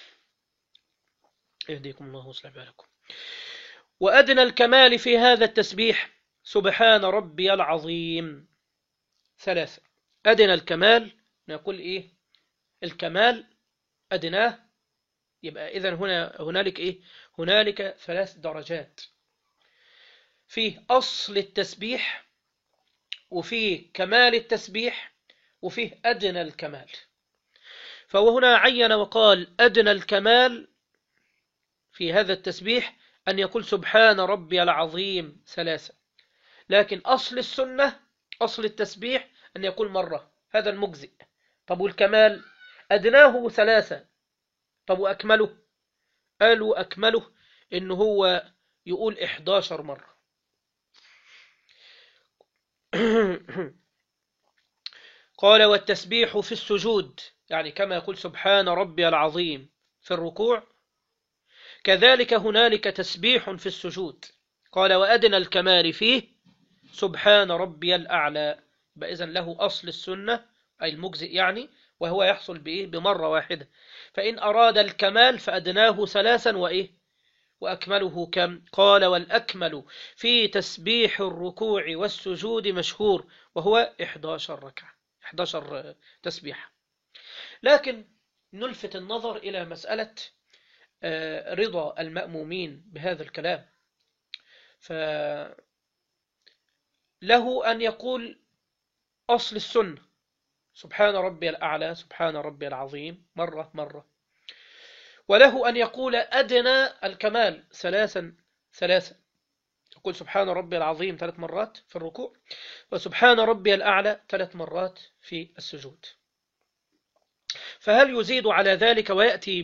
يهديكم الله ويصلح بالكم. وأدنى الكمال في هذا التسبيح سبحان ربي العظيم 3. أدنى الكمال نقول إيه؟ الكمال أدناه، يبقى إذن هنالك إيه؟ هنالك 3 درجات، فيه أصل التسبيح، وفيه كمال التسبيح، وفيه أدنى الكمال. فهو هنا عين وقال أدنى الكمال في هذا التسبيح أن يقول سبحان ربي العظيم 3، لكن أصل السنة أصل التسبيح أن يقول مرة، هذا المجزئ. طب والكمال؟ أدناه 3، طب وأكمله؟ قالوا أكمله إنه هو يقول 11 مرة. قال والتسبيح في السجود، يعني كما يقول سبحان ربي العظيم في الركوع، كذلك هنالك تسبيح في السجود. قال وأدنى الكمال فيه سبحان ربي الأعلى، إذن له أصل السنة أي المجزئ يعني، وهو يحصل بإيه؟ بمرة واحدة. فإن أراد الكمال فأدناه 3 وإيه؟ وأكمله كم؟ قال والأكمل في تسبيح الركوع والسجود مشهور، وهو 11 ركعة، 11 تسبيح. لكن نلفت النظر إلى مسألة رضا المأمومين بهذا الكلام، فله أن يقول أصل السنة سبحان ربي الأعلى سبحان ربي العظيم مرة، وله أن يقول أدنى الكمال 3، يقول سبحان ربي العظيم 3 مرات في الركوع، وسبحان ربي الأعلى 3 مرات في السجود. فهل يزيد على ذلك ويأتي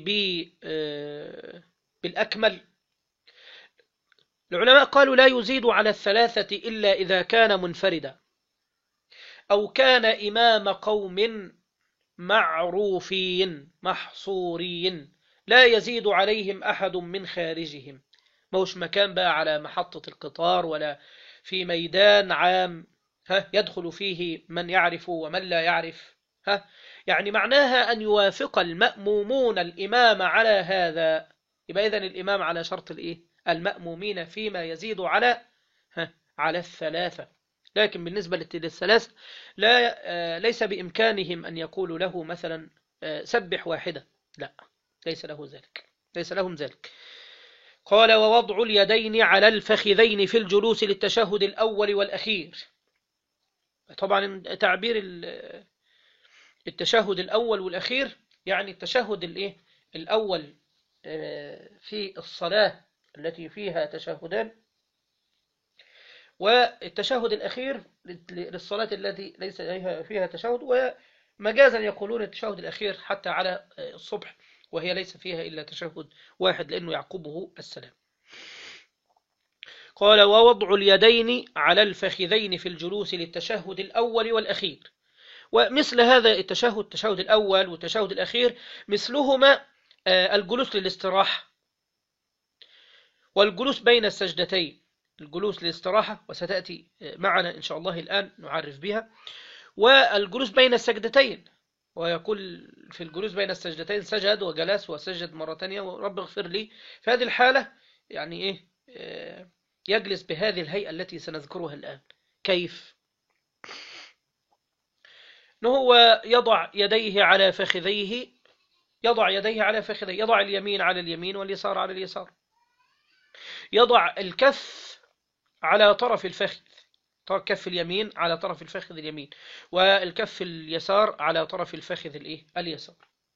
بالأكمل؟ العلماء قالوا لا يزيد على 3 إلا إذا كان منفردا، أو كان إمام قوم معروفين محصورين لا يزيد عليهم أحد من خارجهم، موش مكان بقى على محطة القطار ولا في ميدان عام يدخل فيه من يعرف ومن لا يعرف، يعني معناها أن يوافق المأمومون الإمام على هذا، يبقى إذن الإمام على شرط الإيه؟ المأمومين فيما يزيد على 3. لكن بالنسبة لل3 ليس بإمكانهم أن يقولوا له مثلا سبح واحدة، لا، ليس لهم ذلك. قال ووضع اليدين على الفخذين في الجلوس للتشهد الأول والأخير. طبعا تعبير التشهد الأول والأخير يعني التشهد الأول في الصلاة التي فيها تشهدان، والتشهد الأخير للصلاة التي ليس فيها تشهد، ومجازا يقولون التشهد الأخير حتى على الصبح وهي ليس فيها إلا تشهد واحد لأنه يعقبه السلام. قال ووضع اليدين على الفخذين في الجلوس للتشهد الأول والأخير. ومثل هذا التشهد الأول والتشهد الأخير مثلهما الجلوس للاستراحة، والجلوس بين السجدتين، الجلوس للاستراحة وستأتي معنا إن شاء الله الآن نعرف بها، والجلوس بين السجدتين، ويقول في الجلوس بين السجدتين سجد وجلس وسجد مرة ثانية ورب اغفر لي. في هذه الحالة يعني إيه يجلس بهذه الهيئة التي سنذكرها الآن. كيف؟ هو يضع يديه على فخذيه، يضع اليمين على اليمين واليسار على اليسار، يضع الكف على طرف الفخذ، كف اليمين على طرف الفخذ اليمين، والكف اليسار على طرف الفخذ اليسار،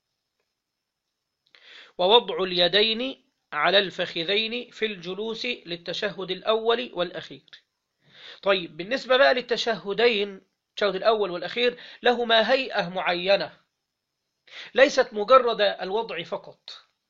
ووضع اليدين على الفخذين في الجلوس للتشهد الأول والأخير. طيب بالنسبة بقى للتشهدين، التشهد الأول والأخير لهما هيئة معينة، ليست مجرد الوضع فقط،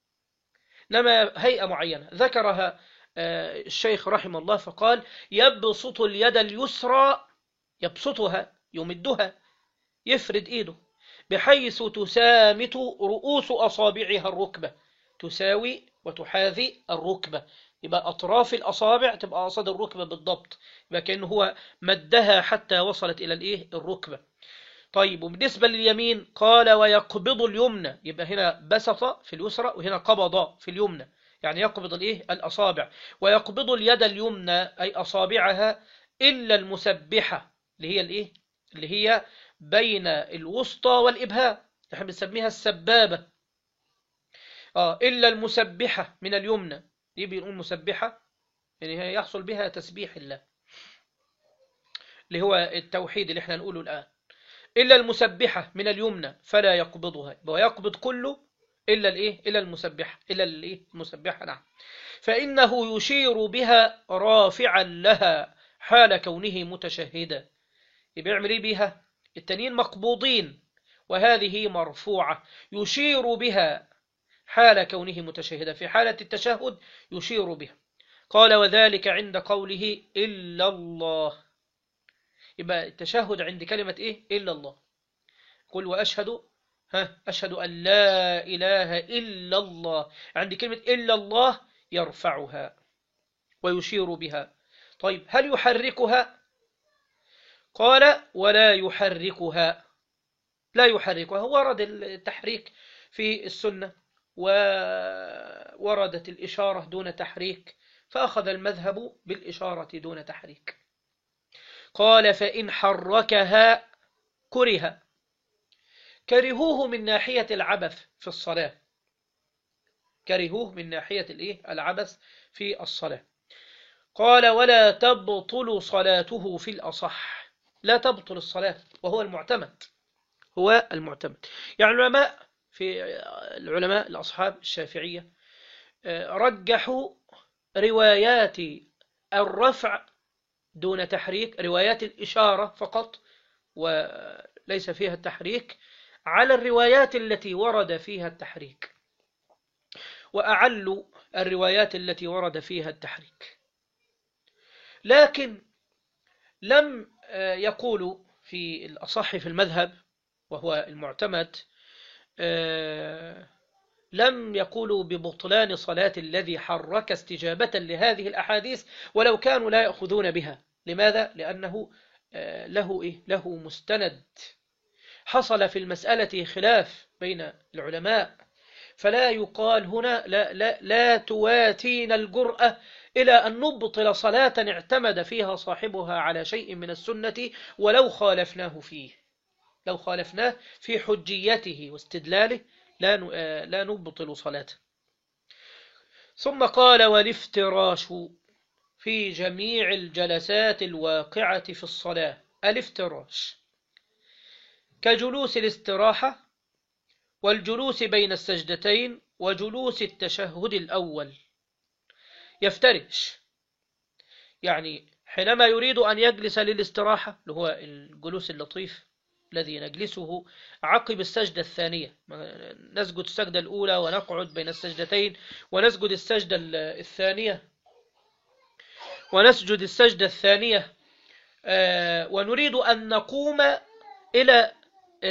إنما هيئة معينة ذكرها الشيخ رحمه الله فقال: يبسط اليد اليسرى، يبسطها يمدها، يفرد إيده بحيث تسامت رؤوس أصابعها الركبة، تساوي وتحاذي الركبة، يبقى أطراف الأصابع تبقى قصاد الركبة بالضبط، يبقى كأنه هو مدها حتى وصلت إلى الركبة. طيب وبالنسبة لليمين قال: ويقبض اليمنى، يبقى هنا بسط في اليسرى وهنا قبض في اليمنى، يعني يقبض الأصابع. ويقبض اليد اليمنى أي أصابعها إلا المسبحة، اللي هي بين الوسطى والإبهام، احنا بنسميها السبابة. إلا المسبحة من اليمنى، دي بنقول مسبحة يعني هي يحصل بها تسبيح الله، اللي هو التوحيد اللي احنا نقوله الآن. إلا المسبحة من اليمنى فلا يقبضها، ويقبض كله إلا المسبحة، نعم. فإنه يشير بها رافعا لها حال كونه متشهدا، يبقى يعمل إيه بها؟ التانيين مقبوضين وهذه مرفوعة، يشير بها حال كونه متشهدا، في حالة التشهد يشير بها. قال: وذلك عند قوله إلا الله، يبقى التشهد عند كلمة إلا الله. قل وأشهد أشهد أن لا إله إلا الله، عند كلمة إلا الله يرفعها ويشير بها. طيب هل يحركها؟ قال: ولا يحركها، لا يحركها. ورد التحريك في السنة ووردت الإشارة دون تحريك، فأخذ المذهب بالإشارة دون تحريك. قال: فإن حركها كرهوه من ناحية العبث في الصلاة، كرهوه من ناحية العبث في الصلاة. قال: ولا تبطل صلاته في الأصح، لا تبطل الصلاة، وهو المعتمد، يعني العلماء الأصحاب الشافعية رجحوا روايات الرفع دون تحريك، روايات الإشارة فقط وليس فيها التحريك، على الروايات التي ورد فيها التحريك، وأعلوا الروايات التي ورد فيها التحريك. لكن لم يقولوا في الأصح في المذهب وهو المعتمد، لم يقولوا ببطلان صلاة الذي حرك استجابة لهذه الأحاديث ولو كانوا لا يأخذون بها. لماذا؟ لأنه له مستند، حصل في المسألة خلاف بين العلماء، فلا يقال هنا لا تواتينا الجرأة إلى أن نبطل صلاة اعتمد فيها صاحبها على شيء من السنة ولو خالفناه فيه، لو خالفناه في حجيته واستدلاله لا نبطل صلاته. ثم قال: والافتراش في جميع الجلسات الواقعة في الصلاة، الافتراش كجلوس الاستراحة والجلوس بين السجدتين وجلوس التشهد الأول، يفترش يعني حينما يريد أن يجلس للاستراحة، اللي هو الجلوس اللطيف الذي نجلسه عقب السجدة الثانية، نسجد السجدة الأولى ونقعد بين السجدتين ونسجد السجدة الثانية ونسجد السجدة الثانية، ونريد أن نقوم إلى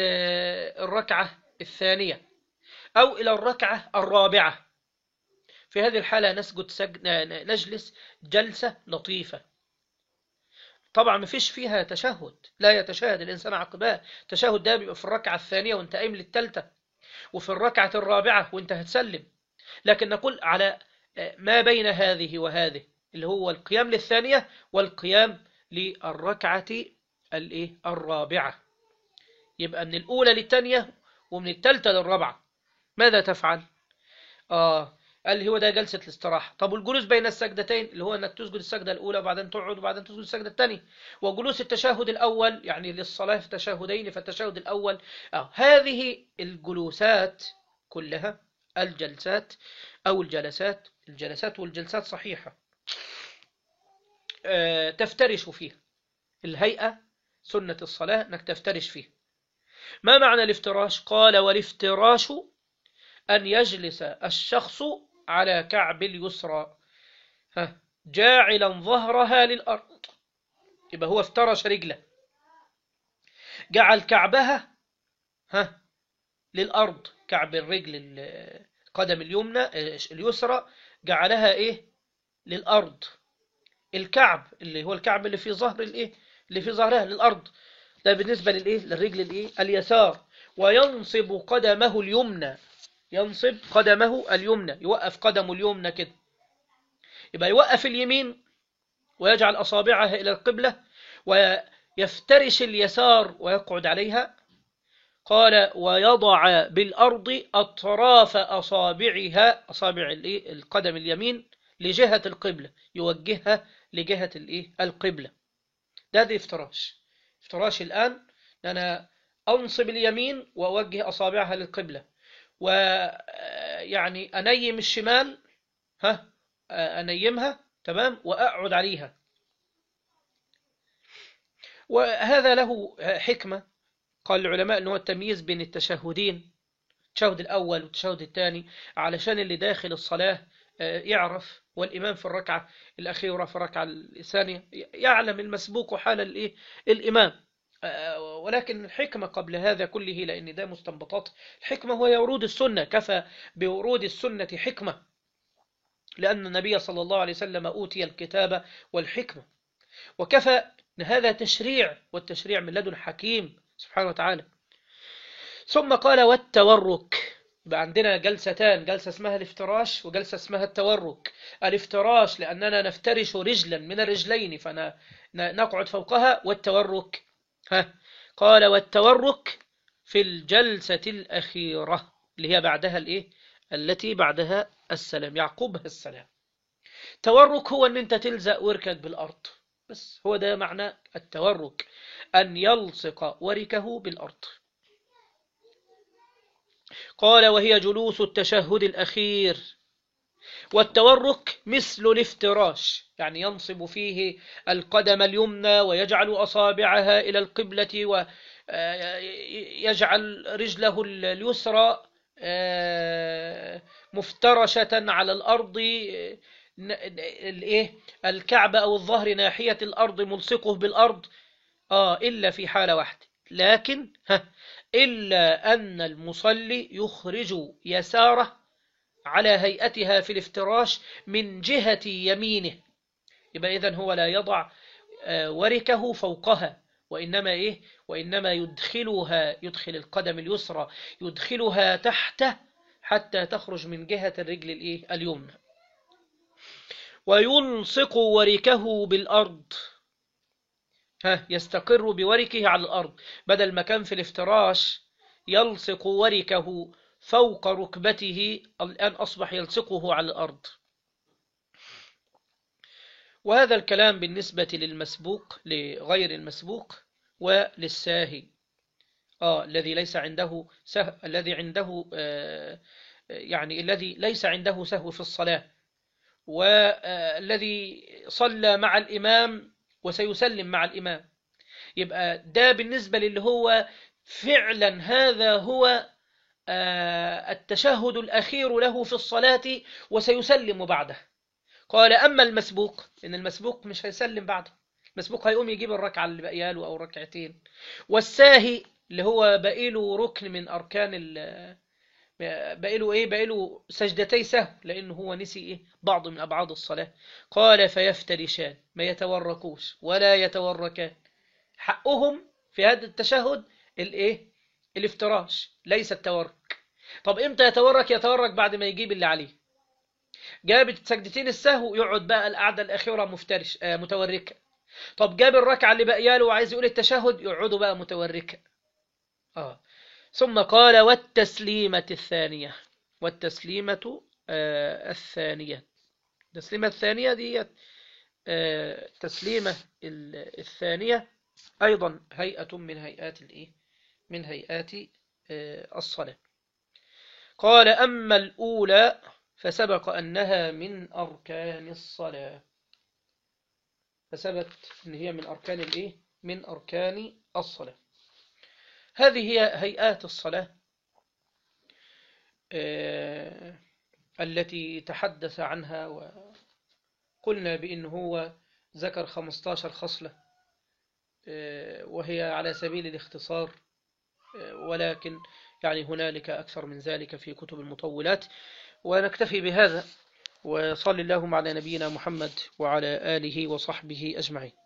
الركعة الثانية أو إلى الركعة الرابعة، في هذه الحالة نجلس جلسة لطيفة. طبعا ما فيش فيها تشهد، لا يتشهد الإنسان عقباه. التشهد ده بيبقى في الركعة الثانية وانت قايم للثالثة، وفي الركعة الرابعة وانت هتسلم. لكن نقول على ما بين هذه وهذه، اللي هو القيام للثانية والقيام للركعة الرابعة. يبقى من الأولى للثانية ومن الثالثة للرابعة ماذا تفعل؟ قال لي هو ده جلسة الاستراحة. طب والجلوس بين السجدتين اللي هو انك تسجد السجدة الأولى وبعدين تقعد وبعدين تسجد السجدة الثانية، وجلوس التشهد الأول يعني للصلاة في تشهدين، فالتشهد الأول هذه الجلوسات كلها، الجلسات أو الجلسات والجلسات صحيحة، تفترش فيها. الهيئة سنة الصلاة انك تفترش فيها. ما معنى الافتراش؟ قال والافتراش أن يجلس الشخص على كعب اليسرى جاعلا ظهرها للأرض. يبقى هو افترش رجله، جعل كعبها للأرض، كعب الرجل القدم اليمنى اليسرى جعلها للأرض. الكعب اللي هو الكعب اللي في ظهر اللي في ظهرها للأرض، ده بالنسبة للرجل اليسار. وينصب قدمه اليمنى، ينصب قدمه اليمنى، يوقف قدمه اليمنى كده. يبقى يوقف اليمين ويجعل أصابعها إلى القبلة ويفترش اليسار ويقعد عليها. قال ويضع بالأرض أطراف أصابعها، أصابع القدم اليمين لجهة القبلة، يوجهها لجهة القبلة. ده افتراش. افتراش الآن أنا أنصب اليمين وأوجه أصابعها للقبلة، ويعني أنيم الشمال أنيمها تمام وأقعد عليها. وهذا له حكمة. قال العلماء أنه التمييز بين التشهدين، التشهد الأول والتشهد الثاني، علشان اللي داخل الصلاة يعرف، والإمام في الركعة الأخيرة في الركعة الثانية يعلم المسبوق حال الإمام. ولكن الحكمة قبل هذا كله، لأن ده مستنبطات الحكمة هو ورود السنة. كفى بورود السنة حكمة، لأن النبي صلى الله عليه وسلم أوتي الكتاب والحكمة. وكفى هذا تشريع، والتشريع من لدن حكيم سبحانه وتعالى. ثم قال والتورك. يبقى عندنا جلستان، جلسة اسمها الافتراش وجلسة اسمها التورك. الافتراش لأننا نفترش رجلا من الرجلين فنقعد فوقها، والتورك قال والتورك في الجلسة الأخيرة اللي هي بعدها التي بعدها السلام، يعقبها السلام. التورك هو أن أنت تلزق وركك بالأرض، بس هو ده معنى التورك، أن يلصق وركه بالأرض. قال وهي جلوس التشهد الأخير. والتورك مثل الافتراش، يعني ينصب فيه القدم اليمنى ويجعل أصابعها إلى القبلة ويجعل رجله اليسرى مفترشة على الأرض، الكعب أو الظهر ناحية الأرض ملصقه بالأرض. إلا في حالة واحدة، لكن إلا أن المصلي يخرج يساره على هيئتها في الافتراش من جهة يمينه. يبقى إذن هو لا يضع وركه فوقها، وإنما يدخل القدم اليسرى، يدخلها تحته حتى تخرج من جهة الرجل اليمنى. ويلصق وركه بالأرض، يستقر بوركه على الأرض، بدل ما كان في الافتراش يلصق وركه فوق ركبته، الآن أصبح يلصقه على الأرض. وهذا الكلام بالنسبة للمسبوق، لغير المسبوق وللساهي، الذي ليس عنده سهو، الذي عنده يعني الذي ليس عنده سهو في الصلاة، والذي صلى مع الإمام وسيسلم مع الإمام. يبقى ده بالنسبة للي هو فعلا هذا هو التشهد الأخير له في الصلاة وسيسلم بعده. قال أما المسبوق، إن المسبوق مش هيسلم بعده، المسبوق هيقوم يجيب الركعة اللي بقياله أو ركعتين. والساهي اللي هو بقيله ركن من أركان بقى له سجدتي سهو، لأنه هو نسي بعض من أبعاد الصلاة. قال فيفترشان، ما يتوركوش ولا يتوركان، حقهم في هذا التشهد الافتراش ليس التورك. طب امتى يتورك؟ يتورك بعد ما يجيب اللي عليه، جاب سجدتين السهو يقعد بقى القعدة الأخيرة مفترش متوركة. طب جاب الركعة اللي بقياله وعايز يقول التشهد، يقعدوا بقى متوركة. ثم قال والتسليمة الثانية. والتسليمة الثانية. التسليمة الثانية دي التسليمة الثانية أيضا هيئة من هيئات من هيئات الصلاة. قال أما الأولى فسبق أنها من أركان الصلاة، فثبت أن هي من أركان من أركان الصلاة. هذه هي هيئات الصلاة التي تحدث عنها، وقلنا بأنه هو ذكر 15 خصلة، وهي على سبيل الاختصار، ولكن يعني هنالك أكثر من ذلك في كتب المطولات. ونكتفي بهذا، وصلى اللهم على نبينا محمد وعلى آله وصحبه أجمعين.